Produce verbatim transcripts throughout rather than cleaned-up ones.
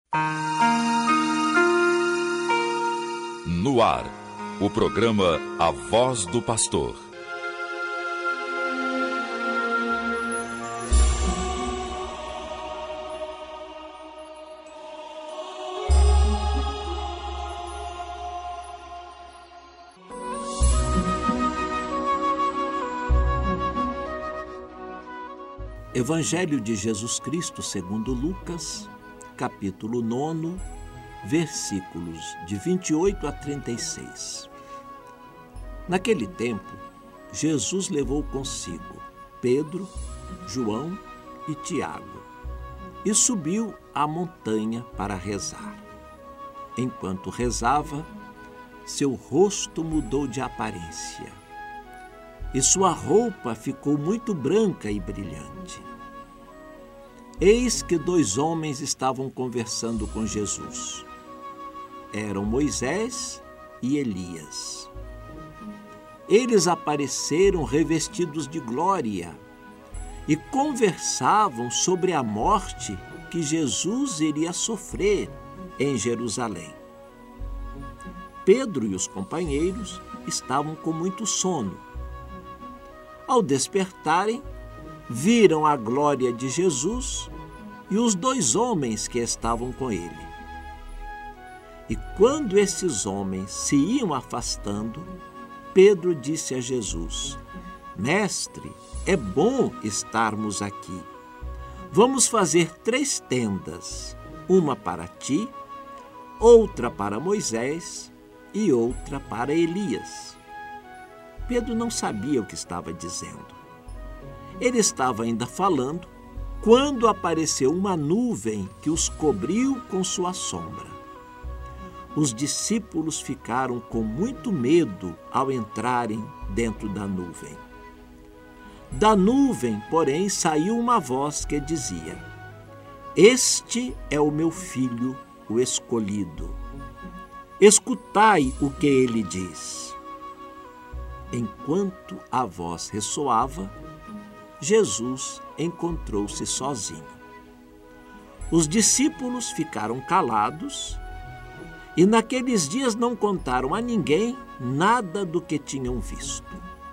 No ar, o programa A Voz do Pastor. Evangelho de Jesus Cristo segundo Lucas, capítulo nove, versículos de vinte e oito a trinta e seis. Naquele tempo, Jesus levou consigo Pedro, João e Tiago e subiu à montanha para rezar. Enquanto rezava, seu rosto mudou de aparência e sua roupa ficou muito branca e brilhante. Eis que dois homens estavam conversando com Jesus. Eram Moisés e Elias. Eles apareceram revestidos de glória e conversavam sobre a morte que Jesus iria sofrer em Jerusalém. Pedro e os companheiros estavam com muito sono. Ao despertarem, viram a glória de Jesus e os dois homens que estavam com ele. E quando esses homens se iam afastando, Pedro disse a Jesus: Mestre, é bom estarmos aqui. Vamos fazer três tendas, uma para ti, outra para Moisés e outra para Elias. Pedro não sabia o que estava dizendo. Ele estava ainda falando quando apareceu uma nuvem que os cobriu com sua sombra. Os discípulos ficaram com muito medo ao entrarem dentro da nuvem. Da nuvem, porém, saiu uma voz que dizia: Este é o meu filho, o escolhido. Escutai o que ele diz. Enquanto a voz ressoava, Jesus encontrou-se sozinho. Os discípulos ficaram calados e naqueles dias não contaram a ninguém nada do que tinham visto.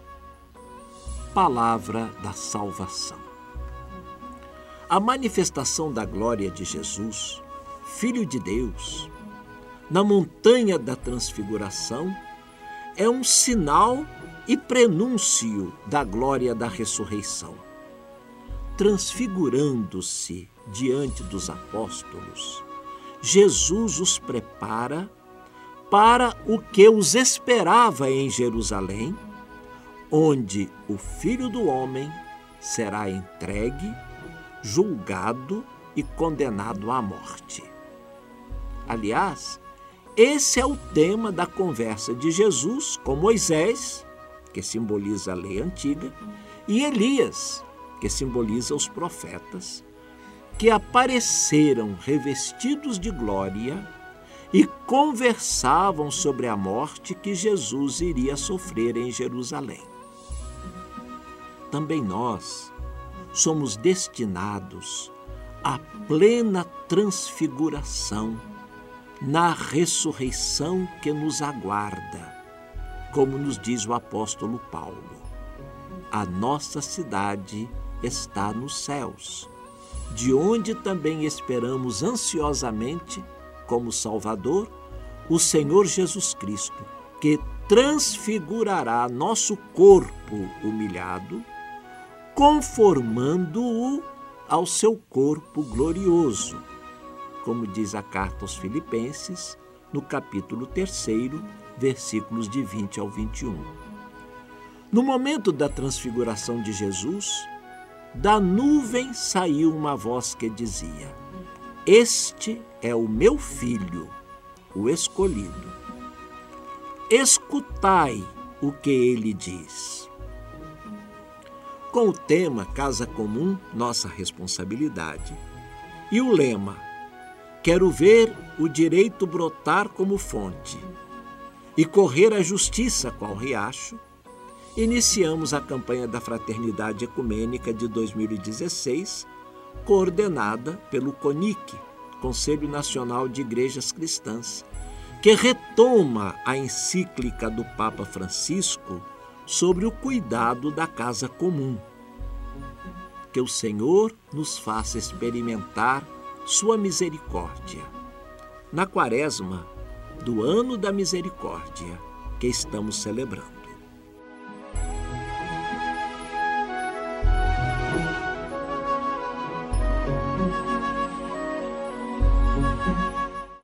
Palavra da salvação. A manifestação da glória de Jesus, Filho de Deus, na montanha da transfiguração, é um sinal e prenúncio da glória da ressurreição. Transfigurando-se diante dos apóstolos, Jesus os prepara para o que os esperava em Jerusalém, onde o Filho do Homem será entregue, julgado e condenado à morte. Aliás, esse é o tema da conversa de Jesus com Moisés, que simboliza a lei antiga, e Elias, que simboliza os profetas, que apareceram revestidos de glória e conversavam sobre a morte que Jesus iria sofrer em Jerusalém. Também nós somos destinados à plena transfiguração na ressurreição que nos aguarda, como nos diz o apóstolo Paulo. A nossa cidade está nos céus, de onde também esperamos ansiosamente, como Salvador, o Senhor Jesus Cristo, que transfigurará nosso corpo humilhado, conformando-o ao seu corpo glorioso, como diz a carta aos Filipenses, no capítulo terceiro, versículos de vinte ao vinte e um. No momento da transfiguração de Jesus, da nuvem saiu uma voz que dizia: Este é o meu filho, o escolhido. Escutai o que ele diz. Com o tema Casa Comum, Nossa Responsabilidade, e o lema Quero ver o direito brotar como fonte e correr a justiça qual riacho, iniciamos a campanha da Fraternidade Ecumênica de dois mil e dezesseis, coordenada pelo CONIC, Conselho Nacional de Igrejas Cristãs, que retoma a encíclica do Papa Francisco sobre o cuidado da casa comum. Que o Senhor nos faça experimentar sua misericórdia na Quaresma do Ano da Misericórdia que estamos celebrando.